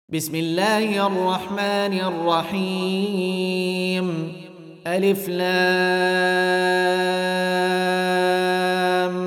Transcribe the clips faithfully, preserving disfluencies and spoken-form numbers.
بسم الله الرحمن الرحيم ألف لام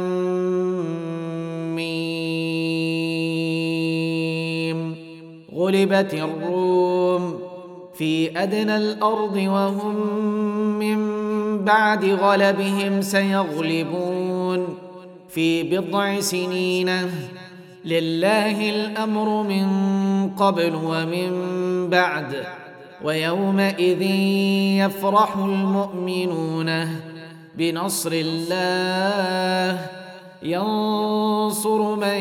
ميم غلبت الروم في أدنى الأرض وهم من بعد غلبهم سيغلبون في بضع سنين لله الأمر من قبل ومن بعد ويومئذ يفرح المؤمنون بنصر الله ينصر من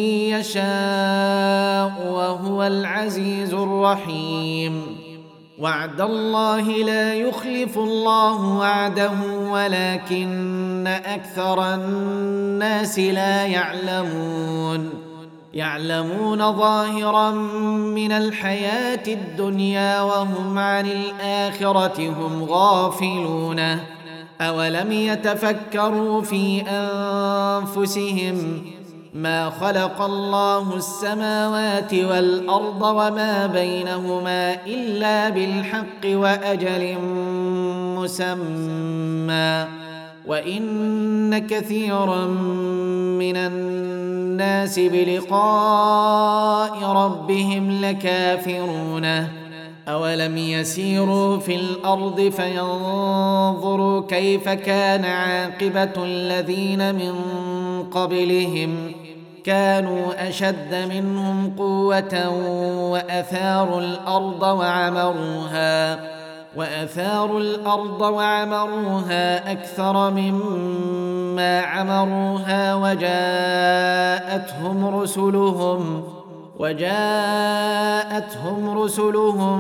يشاء وهو العزيز الرحيم وعد الله لا يخلف الله وعده ولكن أكثر الناس لا يعلمون يعلمون ظاهرا من الحياة الدنيا وهم عن الآخرة هم غافلون أولم يتفكروا في أنفسهم ما خلق الله السماوات والأرض وما بينهما إلا بالحق وأجل مسمى وإن كثيرا من الناس بلقاء ربهم لكافرون أولم يسيروا في الأرض فينظروا كيف كان عاقبة الذين من قبلهم كانوا أشد منهم قوة وأثاروا الأرض وعمروها وأثاروا الأرض وعمروها أكثر مما عمروها وجاءتهم رسلهم وجاءتهم رسلهم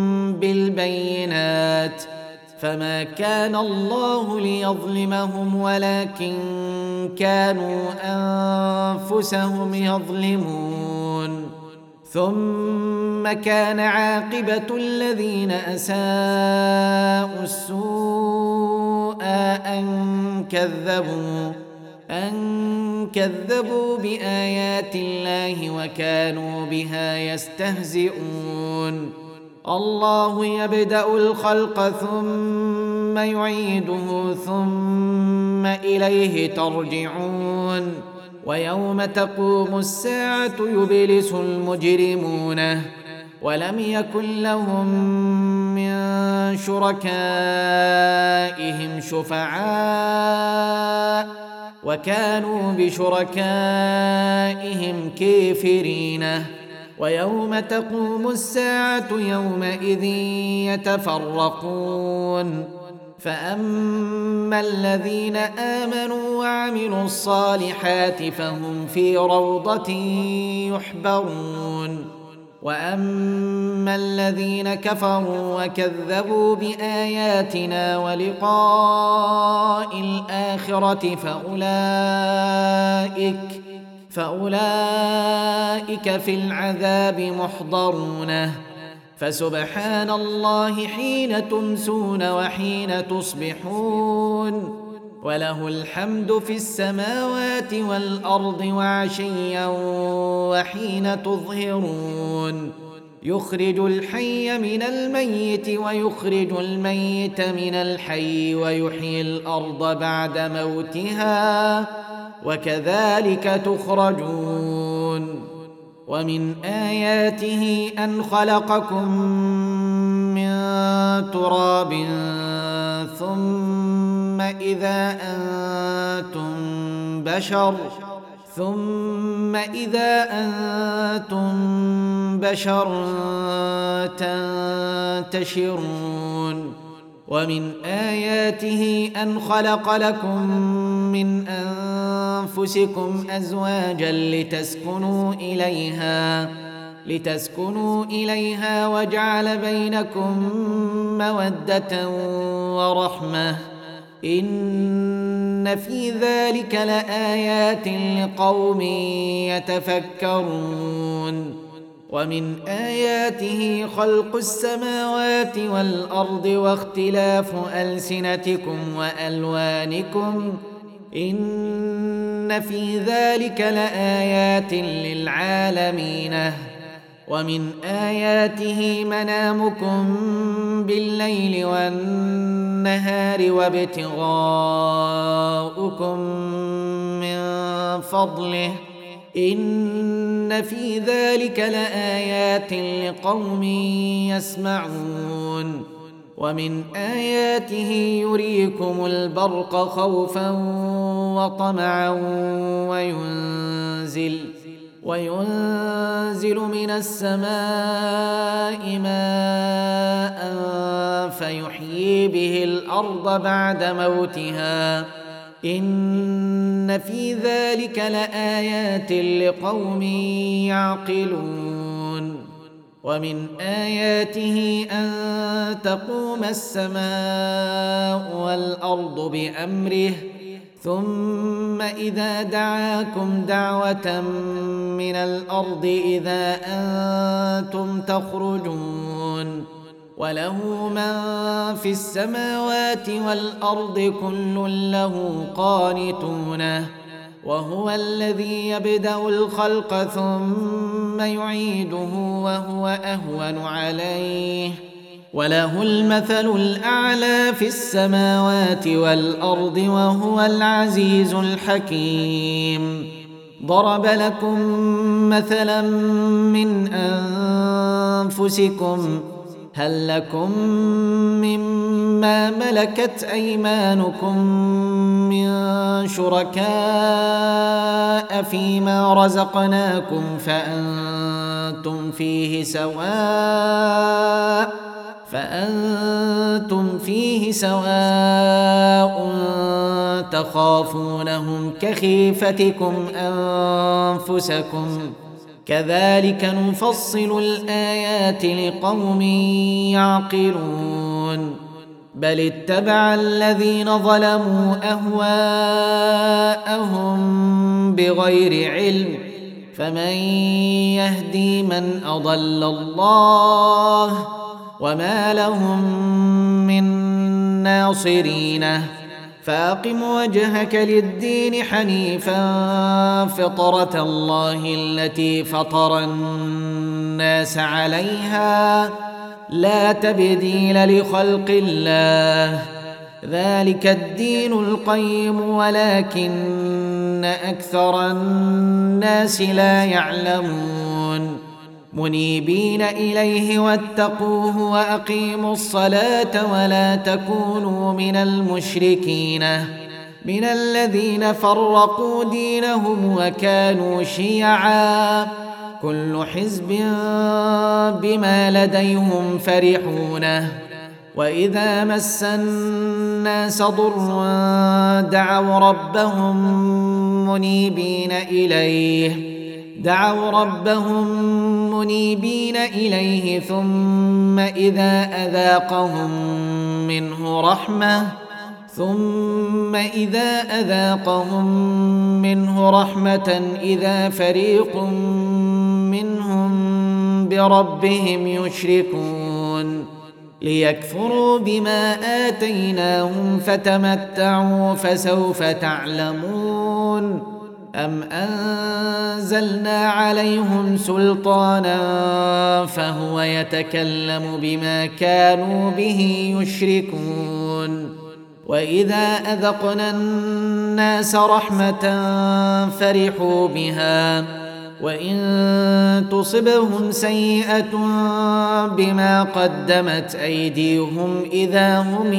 بالبينات فما كان الله ليظلمهم ولكن كانوا أنفسهم يظلمون ثم كان عاقبة الذين أساءوا السوء أن كذبوا أن كذبوا بآيات الله وكانوا بها يستهزئون الله يبدأ الخلق ثم يعيده ثم إليه ترجعون ويوم تقوم الساعة يبلس المجرمون ولم يكن لهم من شركائهم شفعاء وكانوا بشركائهم كافرين ويوم تقوم الساعة يومئذ يتفرقون فأما الذين آمنوا وعملوا الصالحات فهم في روضة يحبرون وأما الذين كفروا وكذبوا بآياتنا ولقاء الآخرة فأولئك فأولئك في العذاب محضرون فسبحان الله حين تمسون وحين تصبحون وله الحمد في السماوات والأرض وعشيا وحين تظهرون يخرج الحي من الميت ويخرج الميت من الحي ويحيي الأرض بعد موتها وكذلك تخرجون ومن آياته أن خلقكم من تراب ثم إذا أنتم بشر ثم إذا أنتم بشر تنتشرون ومن آياته أن خلق لكم من أنفسكم أزواجا لتسكنوا إليها لتسكنوا إليها وجعل بينكم مودة ورحمة إن في ذلك لآيات لقوم يتفكرون ومن آياته خلق السماوات والأرض واختلاف ألسنتكم وألوانكم إن في ذلك لآيات للعالمين ومن آياته منامكم بالليل والنهار وابتغاؤكم من فضله إن في ذلك لآيات لقوم يسمعون ومن آياته يريكم البرق خوفا وطمعا وينزل وينزل من السماء ماء فيحيي به الأرض بعد موتها إن في ذلك لآيات لقوم يعقلون ومن آياته أن تقوم السماء والأرض بأمره ثم إذا دعاكم دعوة من الأرض إذا أنتم تخرجون وله من في السماوات والأرض كل له قانتون وهو الذي يبدأ الخلق ثم يعيده وهو أهون عليه وله المثل الأعلى في السماوات والأرض وهو العزيز الحكيم ضرب لكم مثلا من أنفسكم هل لكم مما ملكت أيمانكم من شركاء فيما رزقناكم فأنتم فيه سواء فأنتم فيه سواء تخافونهم كخيفتكم أنفسكم كذلك نفصل الآيات لقوم يعقلون بل اتبع الذين ظلموا أهواءهم بغير علم فمن يهدي من أضل الله وما لهم من ناصرين فأقم وجهك للدين حنيفا فطرة الله التي فطر الناس عليها لا تبديل لخلق الله ذلك الدين القيم ولكن أكثر الناس لا يعلمون منيبين إليه واتقوه وأقيموا الصلاة ولا تكونوا من المشركين من الذين فرقوا دينهم وكانوا شيعا كل حزب بما لديهم فرحون وإذا مس الناس ضر دعوا ربهم منيبين إليه دعوا ربهم منيبين إليه ثم إذا أذاقهم منه رحمة ثم إذا أذاقهم منه رحمة إذا فريق منهم بربهم يشركون ليكفروا بما آتيناهم فتمتعوا فسوف تعلمون أم أنزلنا عليهم سلطانا فهو يتكلم بما كانوا به يشركون وإذا أذقنا الناس رحمة فرحوا بها وإن تصبهم سيئة بما قدمت أيديهم إذا هم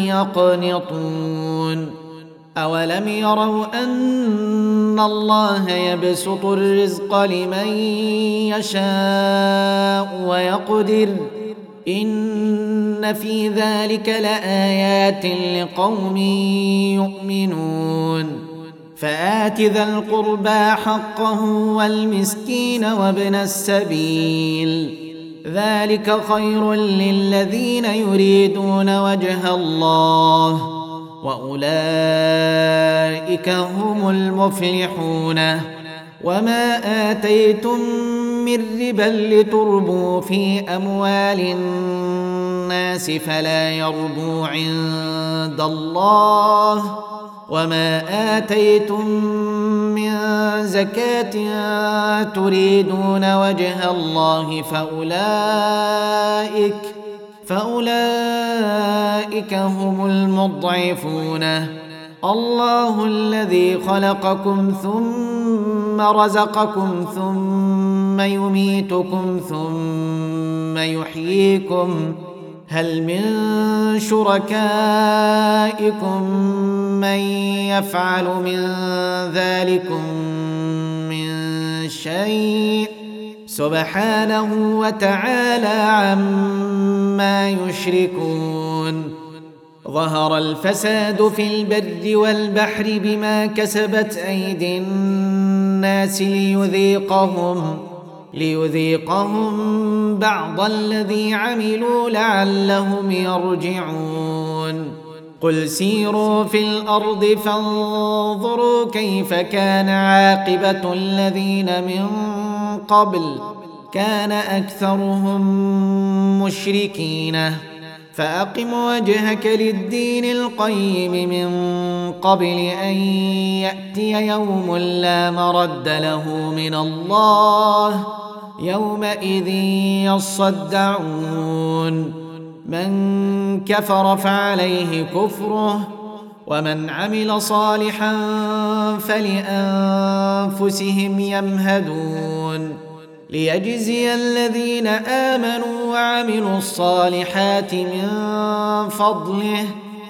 يقنطون أولم يروا أن الله يبسط الرزق لمن يشاء ويقدر إن في ذلك لآيات لقوم يؤمنون فآت ذا القربى حقه والمسكين وابن السبيل ذلك خير للذين يريدون وجه الله وأولئك هم المفلحون وما آتيتم من ربا لتربوا في أموال الناس فلا يربو عند الله وما آتيتم من زكاة تريدون وجه الله فأولئك فأولئك هم المضعفون. الله الذي خلقكم ثم رزقكم ثم يميتكم ثم يحييكم هل من شركائكم من يفعل من ذلكم من شيء سبحانه وتعالى عما يشركون. ظهر الفساد في البر والبحر بما كسبت أيدي الناس ليذيقهم ليذيقهم بعض الذي عملوا لعلهم يرجعون. قل سيروا في الأرض فانظروا كيف كان عاقبة الذين من قبل كان أكثرهم مشركين. فأقم وجهك للدين القيم من قبل أن يأتي يوم لا مرد له من الله يومئذ يصدعون. من كفر فعليه كفره ومن عمل صالحا فلأنفسهم يمهدون. ليجزي الذين آمنوا وعملوا الصالحات من فضله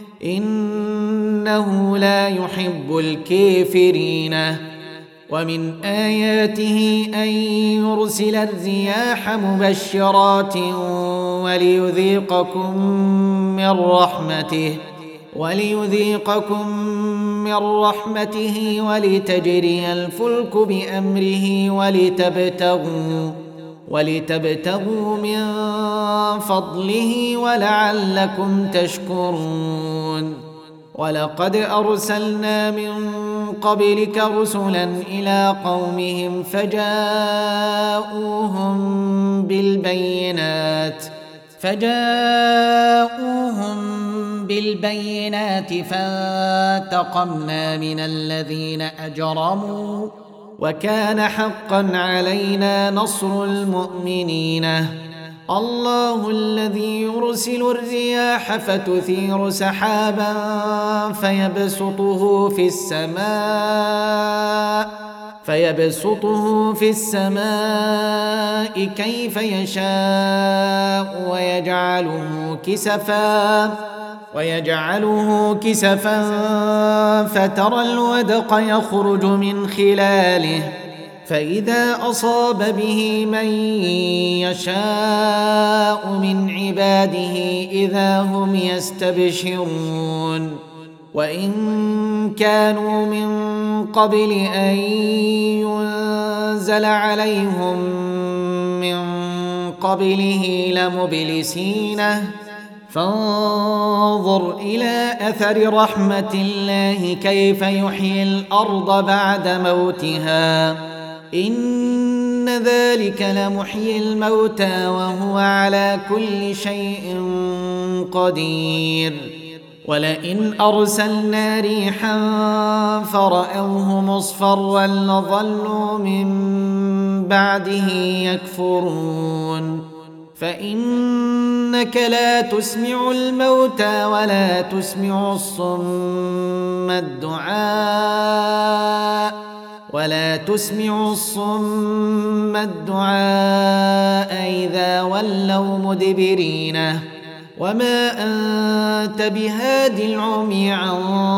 إنه لا يحب الكافرين. ومن آياته أن يرسل الرياح مبشرات وليذيقكم من رحمته وليذيقكم من رحمته ولتجري الفلك بأمره ولتبتغوا ولتبتغوا من فضله ولعلكم تشكرون. ولقد أرسلنا من قبلك رسلا إلى قومهم فجاءوهم بالبينات فجاءوهم بالبينات فانتقمنا من الذين أجرموا وكان حقا علينا نصر المؤمنين. الله الذي يرسل الرياح فتثير سحابا فيبسطه في السماء فيبسطه في السماء كيف يشاء ويجعله كسفا ويجعله كسفا فترى الودق يخرج من خلاله فإذا أصاب به من يشاء من عباده إذا هم يستبشرون. وإن كانوا من قبل أن ينزل عليهم من قبله لمبلسين فانظر إلى أثر رحمة الله كيف يحيي الأرض بعد موتها إن ذلك لمحيي الموتى وهو على كل شيء قدير. ولئن أرسلنا ريحا فرأوه مصفرا لظلوا من بعده يكفرون. فإنك لا تسمع الموتى ولا تسمع الصم الدعاء ولا تسمع الصم الدعاء إذا ولوا مدبرين. وما أنت بهاد العمي عن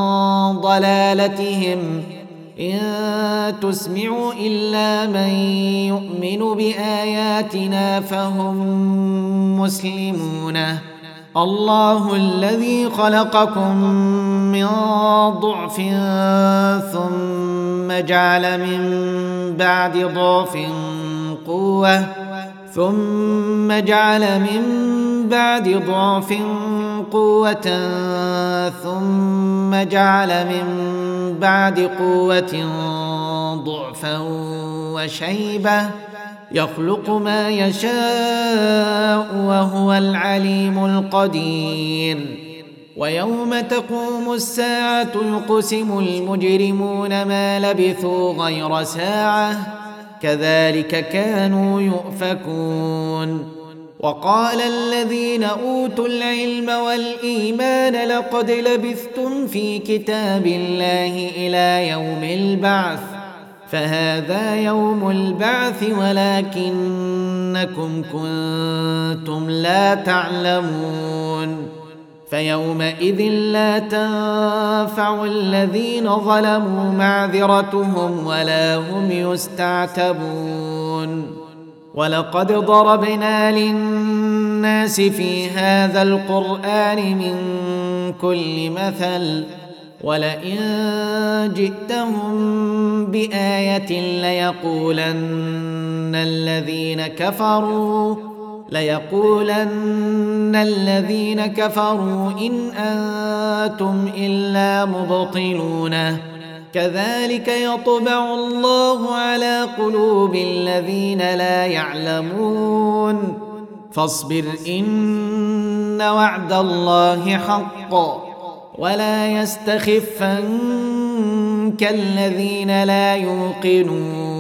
ضلالتهم إن تسمع إلا من يؤمن بآياتنا فهم مسلمون. الله الذي خلقكم من ضعف ثم جعل من بعد ضعف قوة ثم جعل من بعد ضعف قوة ثم جعل من بعد قوة ضعفا وشيبة يخلق ما يشاء وهو العليم القدير. ويوم تقوم الساعة يقسم المجرمون ما لبثوا غير ساعة كذلك كانوا يؤفكون. وقال الذين أوتوا العلم والإيمان لقد لبثتم في كتاب الله إلى يوم البعث فهذا يوم البعث ولكنكم كنتم لا تعلمون. فيومئذ لا تنفع الذين ظلموا معذرتهم ولا هم يستعتبون. ولقد ضربنا للناس في هذا القرآن من كل مثل ولئن جئتهم بآية ليقولن الذين كفروا ليقولن الذين كفروا إن أنتم إلا مبطلون كذلك يطبع الله على قلوب الذين لا يعلمون. فاصبر إن وعد الله حق ولا يستخفنك الذين لا يوقنون.